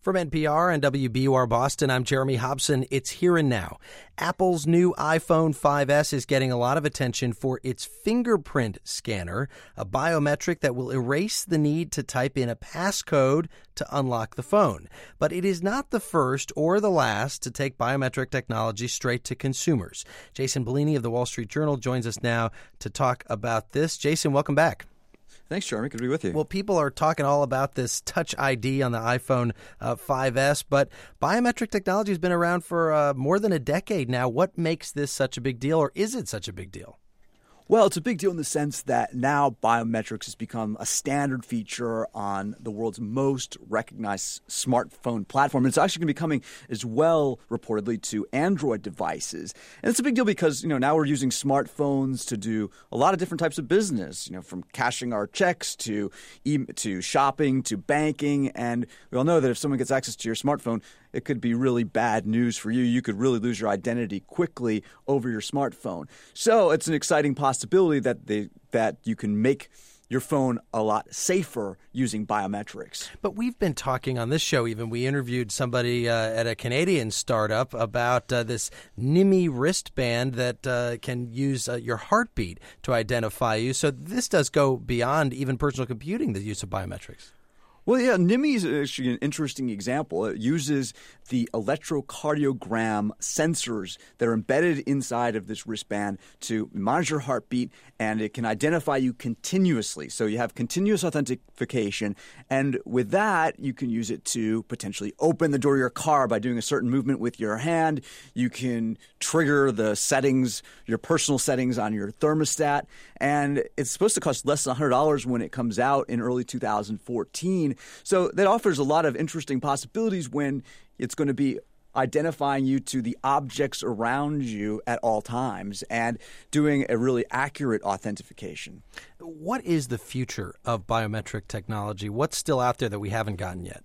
From NPR and WBUR Boston, I'm Jeremy Hobson. It's here and now. Apple's new iPhone 5S is getting a lot of attention for its fingerprint scanner, a biometric that will erase the need to type in a passcode to unlock the phone. But it is not the first or the last to take biometric technology straight to consumers. Jason Bellini of the Wall Street Journal joins us now to talk about this. Jason, welcome back. Thanks, Jeremy. Good to be with you. Well, people are talking all about this Touch ID on the iPhone 5S, but biometric technology has been around for more than a decade now. What makes this such a big deal, or is it such a big deal? Well, it's a big deal in the sense that now biometrics has become a standard feature on the world's most recognized smartphone platform. It's actually going to be coming as well, reportedly, to Android devices. And it's a big deal because, now we're using smartphones to do a lot of different types of business, from cashing our checks to shopping to banking. And we all know that if someone gets access to your smartphone, it could be really bad news for you. You could really lose your identity quickly over your smartphone. So it's an exciting possibility that you can make your phone a lot safer using biometrics. But we've been talking on this show even. We interviewed somebody at a Canadian startup about this NIMI wristband that can use your heartbeat to identify you. So this does go beyond even personal computing, the use of biometrics. Well, yeah, NIMI is actually an interesting example. It uses the electrocardiogram sensors that are embedded inside of this wristband to monitor your heartbeat, and it can identify you continuously. So you have continuous authentication, and with that, you can use it to potentially open the door of your car by doing a certain movement with your hand. You can trigger the settings, your personal settings on your thermostat, and it's supposed to cost less than $100 when it comes out in early 2014. So that offers a lot of interesting possibilities when it's going to be identifying you to the objects around you at all times and doing a really accurate authentication. What is the future of biometric technology? What's still out there that we haven't gotten yet?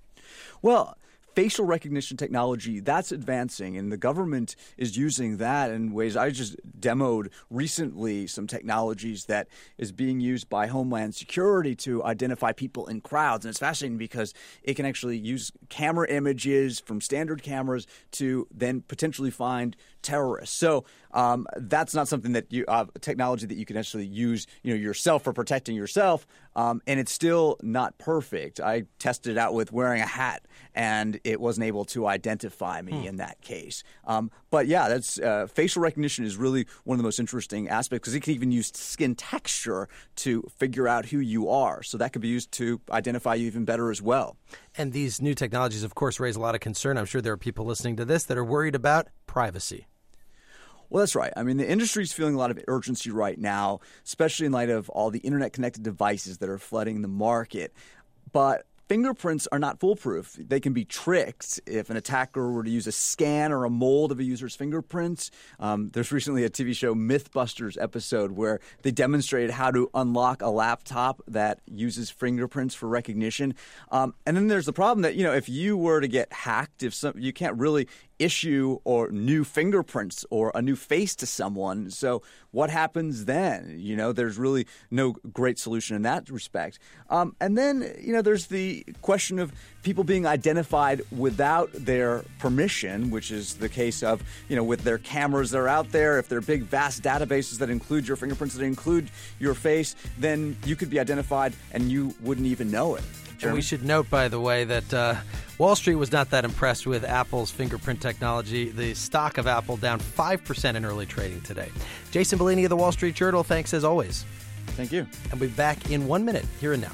Well, facial recognition technology, that's advancing, and the government is using that in ways. I just demoed recently some technologies that is being used by Homeland Security to identify people in crowds. And it's fascinating because it can actually use camera images from standard cameras to then potentially find terrorists. So that's not something that technology that you can actually use yourself for protecting yourself. And it's still not perfect. I tested it out with wearing a hat, and it wasn't able to identify me in that case. But yeah, that's facial recognition is really one of the most interesting aspects because it can even use skin texture to figure out who you are. So that could be used to identify you even better as well. And these new technologies, of course, raise a lot of concern. I'm sure there are people listening to this that are worried about privacy. Well, that's right. I mean, the industry is feeling a lot of urgency right now, especially in light of all the internet-connected devices that are flooding the market. But fingerprints are not foolproof. They can be tricked if an attacker were to use a scan or a mold of a user's fingerprints. There's recently a TV show, Mythbusters episode, where they demonstrated how to unlock a laptop that uses fingerprints for recognition. And then there's the problem that, if you were to get hacked, you can't really issue or new fingerprints or a new face to someone. So what happens then? There's really no great solution in that respect. And then, there's the question of people being identified without their permission, which is the case of, with their cameras that are out there. If they're big, vast databases that include your fingerprints, that include your face, then you could be identified and you wouldn't even know it. And we should note, by the way, that Wall Street was not that impressed with Apple's fingerprint technology. The stock of Apple down 5% in early trading today. Jason Bellini of the Wall Street Journal, thanks as always. Thank you. And we'll be back in 1 minute, Here and Now.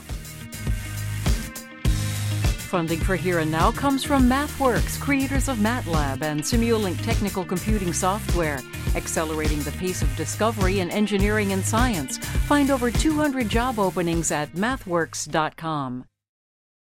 Funding for Here and Now comes from MathWorks, creators of MATLAB and Simulink technical computing software, accelerating the pace of discovery in engineering and science. Find over 200 job openings at mathworks.com.